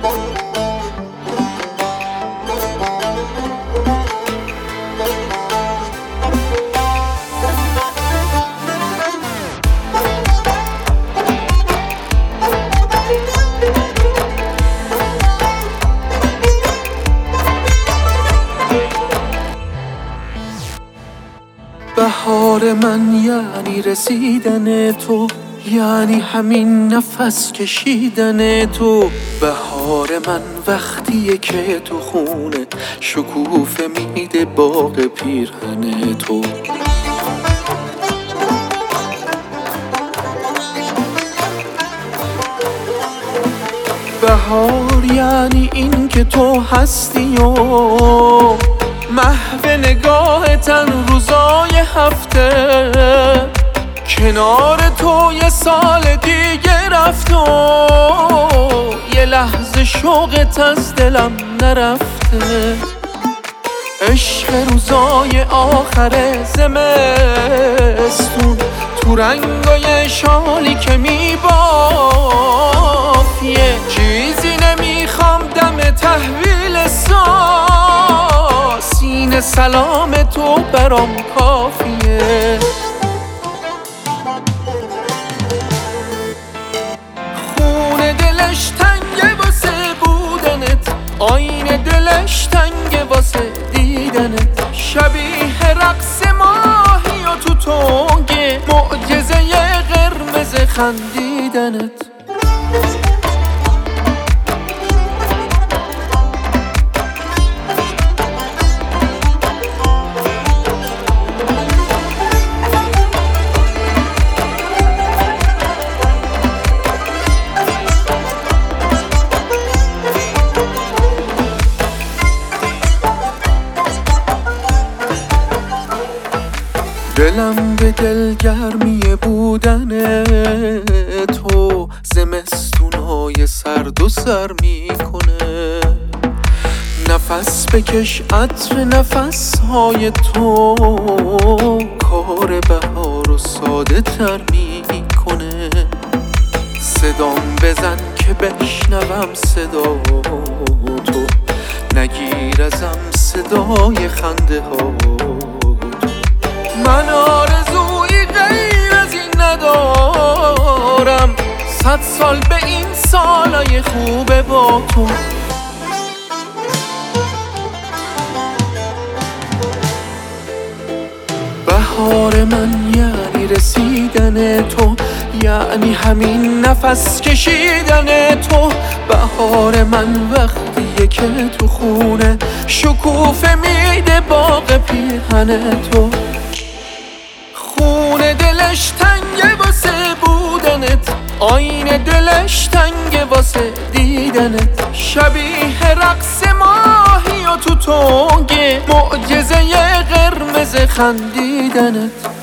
بهار من یعنی رسیدن تو، یعنی همین نفس کشیدن تو. بهار من وقتیه که تو خونه شکوفه میده باغ پیرهن تو. بهار یعنی این که تو هستی و محو نگاه تن روزای هفته. کنار تو یه سال دیگه رفت و یه لحظه شوقت از دلم نرفته. عشق روزای آخر زمستون تو رنگای شالی که میبافت. یه چیزی نمیخوام دم تحویل سینه سلام تو برام کافیه. خونه دلش تنگه واسه بودنت، آینه دلش تنگه واسه دیدنت. شبیه رقص ماهی و تو تنگه معجزه قرمز خندیدنت. دلم به دلگرمی بودن تو زمستونای سرد و سر میکنه. نفس بکش عطر نفسهای تو کار بهار و ساده تر میکنه. صدام بزن که بشنوم صدا تو، نگیر ازم صدای خنده ها. من آرزویی غیر از این ندارم، 100 سال به این سالای خوبه با تو. بهار من یعنی رسیدن تو، یعنی همین نفس کشیدن تو. بهار من وقتیه که تو خونه شکوفه میده باغ پیرهن تو. خونه دلش تنگه واسه بودنت، آینه دلش تنگه واسه دیدنت. شبیه رقص ماهی و تو تنگه معجزه قرمز خندیدنت.